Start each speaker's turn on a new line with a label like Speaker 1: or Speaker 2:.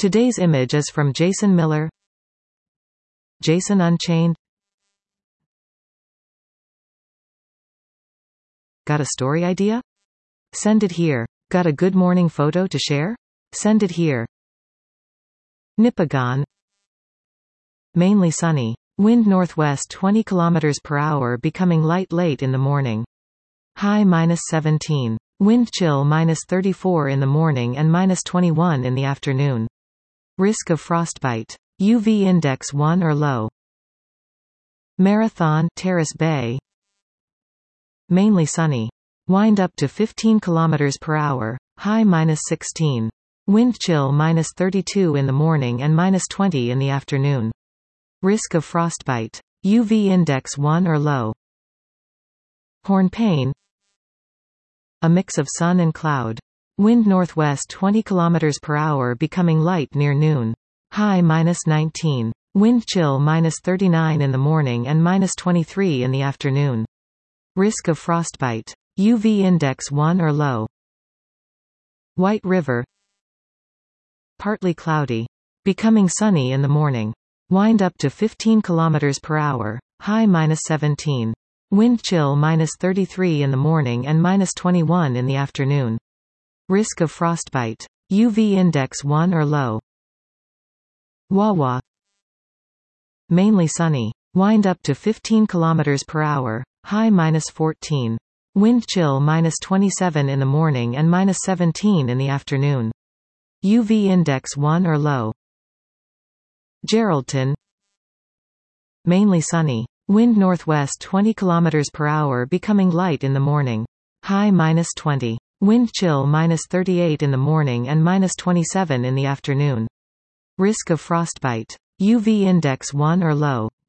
Speaker 1: Today's image is from Jason Miller. Jason Unchained. Got a story idea? Send it here. Got a good morning photo to share? Send it here. Nipigon. Mainly sunny. Wind northwest 20 km per hour, becoming light late in the morning. High -17. Wind chill -34 in the morning and -21 in the afternoon. Risk of frostbite. UV index 1 or low. Marathon, Terrace Bay. Mainly sunny. Wind up to 15 km per hour. High -16. Wind chill -32 in the morning and -20 in the afternoon. Risk of frostbite. UV index 1 or low. Hornpain. A mix of sun and cloud. Wind northwest 20 km per hour, becoming light near noon. High -19. Wind chill -39 in the morning and -23 in the afternoon. Risk of frostbite. UV index 1 or low. White River. Partly cloudy. Becoming sunny in the morning. Wind up to 15 km per hour. High -17. Wind chill -33 in the morning and -21 in the afternoon. Risk of frostbite. UV index 1 or low. Wawa. Mainly sunny. Wind up to 15 km per hour. High -14. Wind chill -27 in the morning and -17 in the afternoon. UV index 1 or low. Geraldton. Mainly sunny. Wind northwest 20 km per hour, becoming light in the morning. High -20. Wind chill -38 in the morning and -27 in the afternoon. Risk of frostbite. UV index 1 or low.